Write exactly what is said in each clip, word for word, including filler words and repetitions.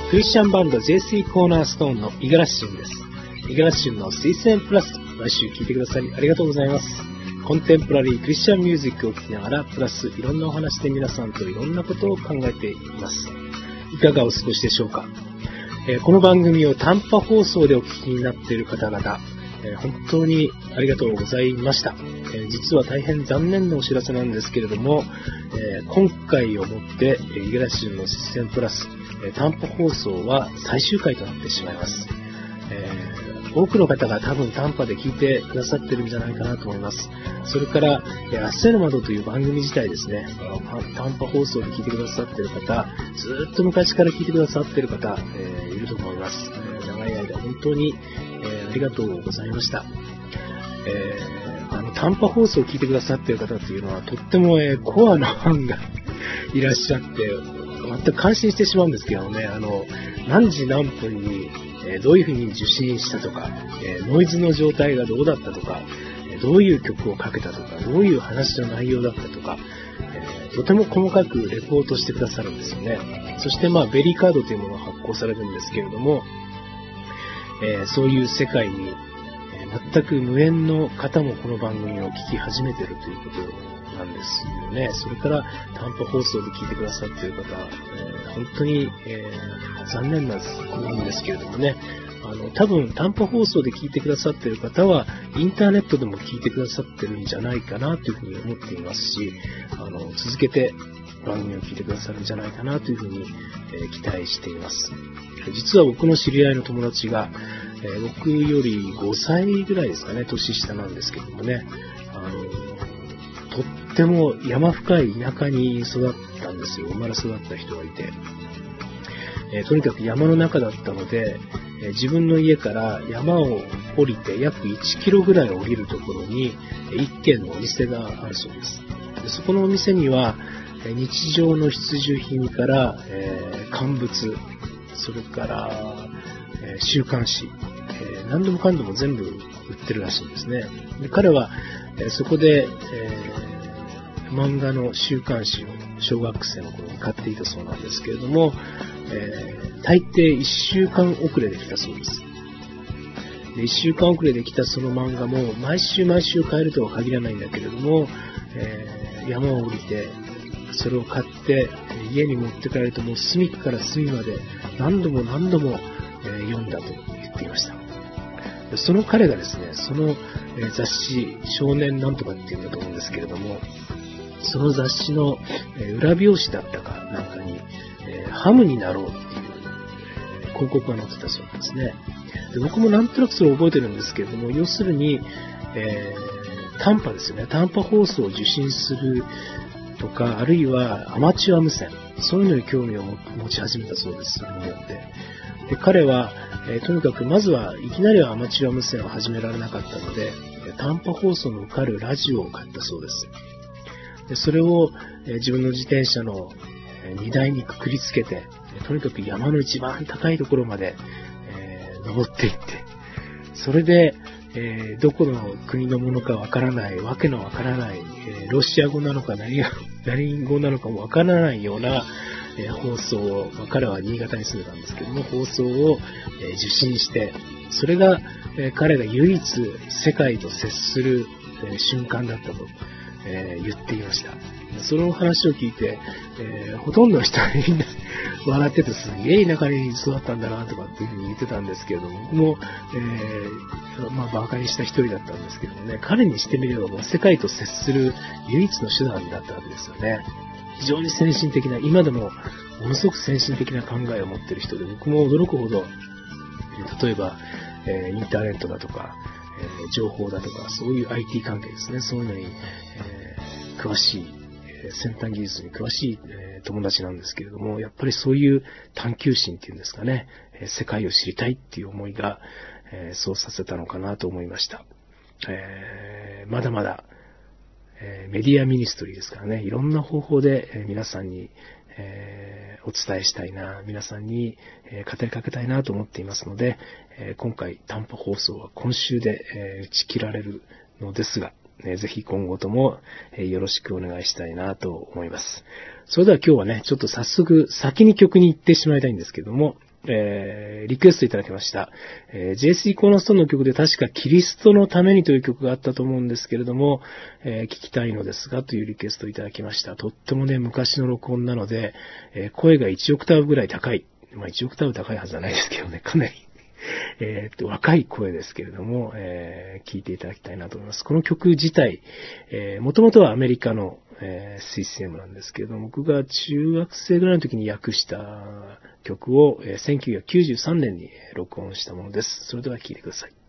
クリスチャンバンド ジェイスリー コーナーストーンの五十嵐俊です。五十嵐俊の推薦プラス、毎週聞いてくださりありがとうございます。コンテンポラリークリスチャンミュージックを聴きながら、プラスいろんなお話で皆さんといろんなことを考えています。いかがお過ごしでしょうか。えー、この番組を短波放送でお聞きになっている方々、えー、本当にありがとうございました。えー、実は大変残念なお知らせなんですけれども、えー、今回をもって五十嵐俊の推薦プラス短波放送は最終回となってしまいます。えー、多くの方が多分短波で聞いてくださってるんじゃないかなと思います。それから、えー、明日の窓という番組自体ですね、短波放送で聞いてくださってる方、ずっと昔から聞いてくださってる方、えー、いると思います。えー、長い間本当に、えー、ありがとうございました。えー、あの短波放送を聞いてくださってる方っていうのはとっても、えー、コアなファンがいらっしゃって、全く感心してしまうんですけどね、あの、何時何分に、えー、どういうふうに受信したとか、えー、ノイズの状態がどうだったとか、えー、どういう曲をかけたとか、どういう話の内容だったとか、えー、とても細かくレポートしてくださるんですよね。そしてまあ、ベリーカードというものが発行されるんですけれども、えー、そういう世界に、えー、全く無縁の方もこの番組を聞き始めているということなんですよね。それから短波放送で聞いてくださっている方、えー、本当に、えー、残念なんですけれどもね、あの多分短波放送で聞いてくださっている方はインターネットでも聞いてくださってるんじゃないかなというふうに思っていますし、あの続けて番組を聞いてくださるんじゃないかなというふうに、えー、期待しています。実は僕の知り合いの友達が、えー、僕よりごさいぐらいですかね、年下なんですけどもね、あのとっても山深い田舎に育ったんですよ。生まれ育った人がいて、えー、とにかく山の中だったので、えー、自分の家から山を降りて約いちキロぐらい降りるところに一軒のお店があるそうです。でそこのお店には日常の必需品から、えー、乾物、それから、えー、週刊誌、えー、何でもかんでも全部売ってるらしいんですね。で彼は、えー、そこで、えー漫画の週刊誌を小学生の頃に買っていたそうなんですけれども、えー、大抵いっしゅうかん遅れで来たそうです。でいっしゅうかん遅れで来たその漫画も毎週毎週買えるとは限らないんだけれども、えー、山を降りてそれを買って家に持って帰るともう隅から隅まで何度も何度も、えー、読んだと言っていました。でその彼がですね、その、えー、雑誌少年なんとかっていうんだと思うんですけれども、その雑誌の裏表紙だったかなんかに、えー、ハムになろうっていう、えー、広告が載ってたそうなんですね。で僕もなんとなくそれを覚えてるんですけれども、要するに、えー、短波ですよね。短波放送を受信するとか、あるいはアマチュア無線、そういうのに興味を持ち始めたそうです。それによって。で彼は、えー、とにかくまずはいきなりはアマチュア無線を始められなかったので、短波放送の受かるラジオを買ったそうです。でそれを、えー、自分の自転車の、えー、荷台にくくりつけて、えー、とにかく山の一番高いところまで、えー、登っていって、それで、えー、どこの国のものかわからない、わけのわからない、えー、ロシア語なのか何が、何語なのかもわからないような、えー、放送を、まあ、彼は新潟に住んでたんですけども、放送を、えー、受信して、それが、えー、彼が唯一世界と接する、えー、瞬間だったと。えー、言っていました。その話を聞いて、えー、ほとんどの人はみんな笑っててすげえ田舎に育ったんだなとかっていうふうに言ってたんですけれども、僕も、えー、まあ馬鹿にした一人だったんですけどもね、彼にしてみればもう世界と接する唯一の手段だったわけですよね。非常に先進的な、今でもものすごく先進的な考えを持っている人で、僕も驚くほど、例えば、えー、インターネットだとか、えー、情報だとか、そういう アイティー 関係ですね。そういうのに、えー、詳しい、えー、先端技術に詳しい、えー、友達なんですけれども、やっぱりそういう探求心っていうんですかね、えー、世界を知りたいっていう思いが、えー、そうさせたのかなと思いました。えー、まだまだ、えー、メディアミニストリーですからね、いろんな方法で、えー、皆さんに、えー、お伝えしたいな、皆さんに、えー、語りかけたいなと思っていますので、えー、今回短波放送は今週で、えー、打ち切られるのですが、えー、ぜひ今後とも、えー、よろしくお願いしたいなと思います。それでは今日はね、ちょっと早速先に曲に行ってしまいたいんですけども、 えー、リクエストいただきました。えー、ジェイスリー コーナーストーンの曲で確かキリストのためにという曲があったと思うんですけれども、えー、聞きたいのですがというリクエストいただきました。とってもね、昔の録音なので、えー、声がいちオクターブぐらい高い。まあいちオクターブ高いはずじゃないですけどね、かなり、えー、っと若い声ですけれども、えー、聞いていただきたいなと思います。この曲自体、えー、もともとはアメリカのえー、システムなんですけれども、僕が中学生ぐらいの時に訳した曲を、えー、せんきゅうひゃくきゅうじゅうさんねんに録音したものです。それでは聴いてください。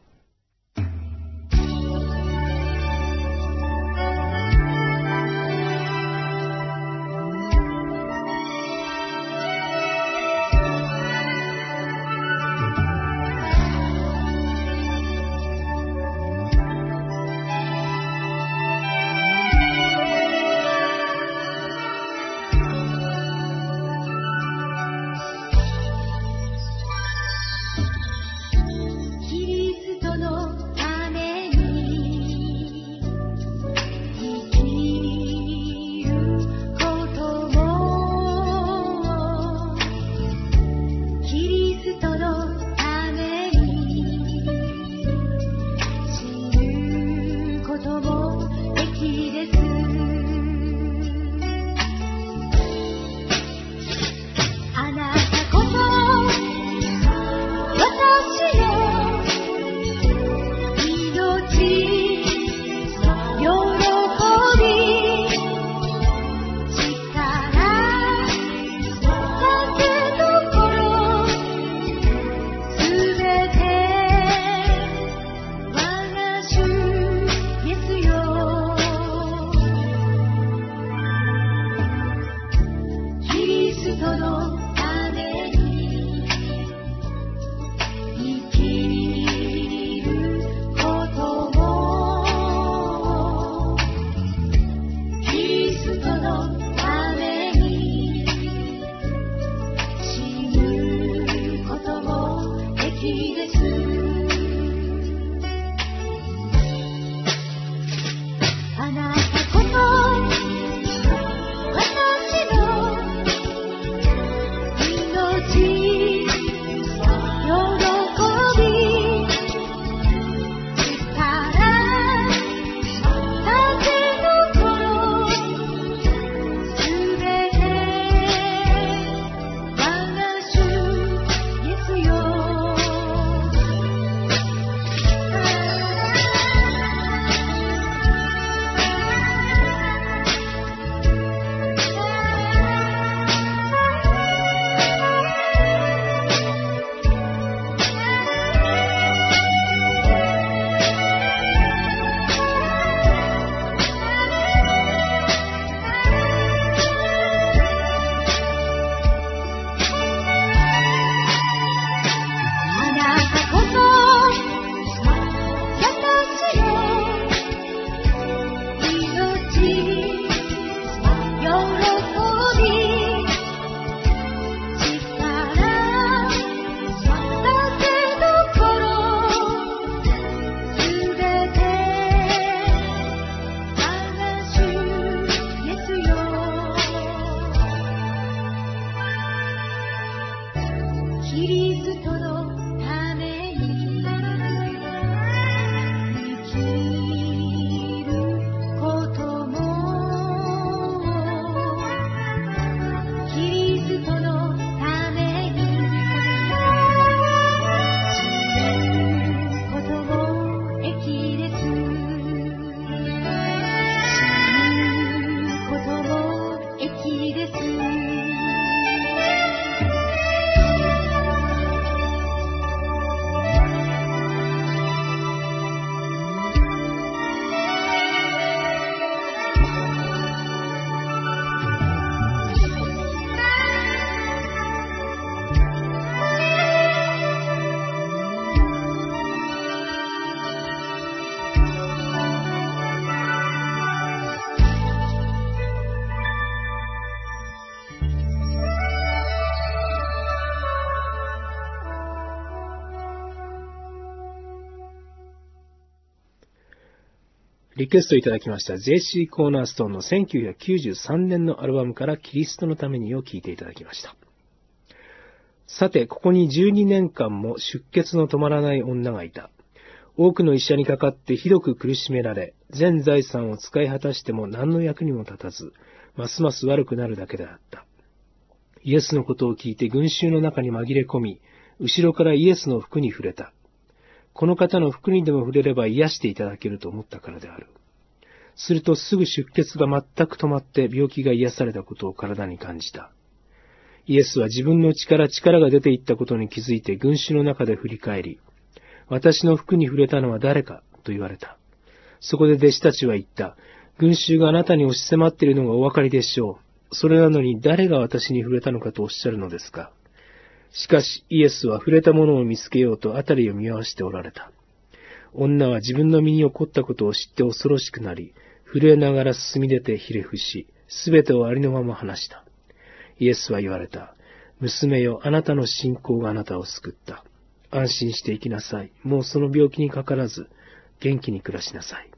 リクエストいただきました ジェイシー コーナーストーンのせんきゅうひゃくきゅうじゅうさんねんのアルバムからキリストのためにを聴いていただきました。 さて、ここにじゅうにねんかんも出血の止まらない女がいた。多くの医者にかかってひどく苦しめられ、全財産を使い果たしても何の役にも立たず、ますます悪くなるだけであった。イエスのことを聞いて群衆の中に紛れ込み、後ろからイエスの服に触れた。この方の服にでも触れれば癒していただけると思ったからである。するとすぐ出血が全く止まって病気が癒されたことを体に感じた。イエスは自分の血から力が出ていったことに気づいて群衆の中で振り返り、私の服に触れたのは誰かと言われた。そこで弟子たちは言った。群衆があなたに押し迫っているのがお分かりでしょう。それなのに誰が私に触れたのかとおっしゃるのですか。しかしイエスは触れたものを見つけようとあたりを見回しておられた。女は自分の身に起こったことを知って恐ろしくなり、震えながら進み出てひれ伏し、すべてをありのまま話した。イエスは言われた。娘よ、あなたの信仰があなたを救った。安心して生きなさい。もうその病気にかからず、元気に暮らしなさい。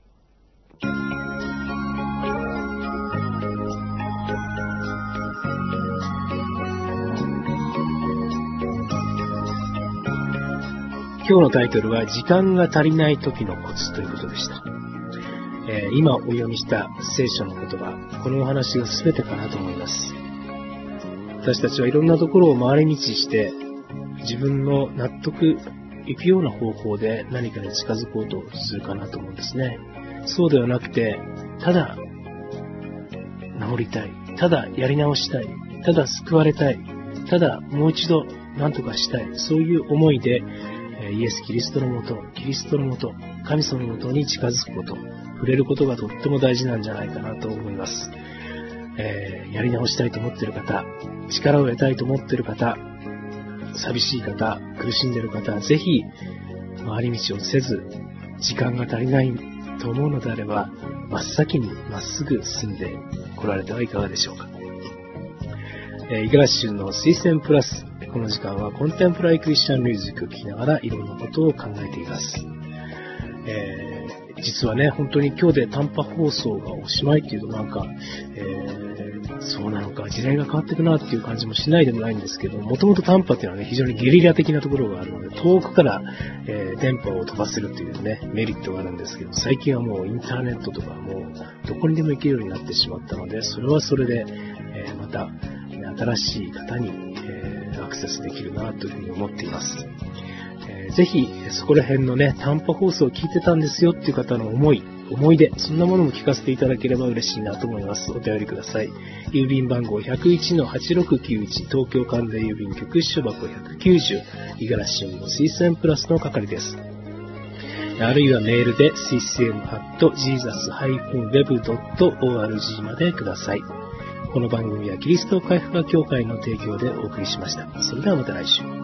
今日のタイトルは、時間が足りない時のコツということでした。えー、今お読みした聖書の言葉、このお話が全てかなと思います。私たちはいろんなところを回り道して、自分の納得いくような方法で何かに近づこうとするかなと思うんですね。そうではなくて、ただ治りたい、ただやり直したい、ただ救われたい、ただもう一度何とかしたい、そういう思いでイエス・キリストのもと、キリストのもと、神様のもとに近づくこと、触れることがとっても大事なんじゃないかなと思います。えー、やり直したいと思っている方、力を得たいと思っている方、寂しい方、苦しんでいる方、ぜひ回り道をせず、時間が足りないと思うのであれば、真っ先にまっすぐ進んで来られてはいかがでしょうか。えー、イガラッシュの推薦プラス、この時間はコンテンポラリークリスチャンミュージックを聴きながらいろんなことを考えています。えー、実はね、本当に今日で短波放送がおしまいっていうとなんか、えー、そうなのか、時代が変わっていくなっていう感じもしないでもないんですけど、もともと短波っていうのはね、非常にゲリラ的なところがあるので、遠くから、えー、電波を飛ばせるというね、メリットがあるんですけど、最近はもうインターネットとかもうどこにでも行けるようになってしまったので、それはそれで、えー、また新しい方に、えー、アクセスできるなというふうに思っています。えー、ぜひそこら辺のね、短波放送を聞いてたんですよっていう方の思い、思い出、そんなものも聞かせていただければ嬉しいなと思います。お便りください。郵便番号 ひゃくいちのはちろくきゅういち 東京関西郵便局支所箱ひゃくきゅうじゅう、五十嵐俊の推薦プラスの係です。あるいはメールで シーシーエム アット ジーザス ウェブ ドット オーアールジー までください。この番組はキリスト回復派協会の提供でお送りしました。それではまた来週。